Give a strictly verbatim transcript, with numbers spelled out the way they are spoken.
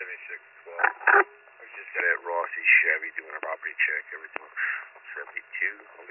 seventy-six twelve. I was just at Rossi Chevy doing a property check. Everything looks seventy-two. I'll leave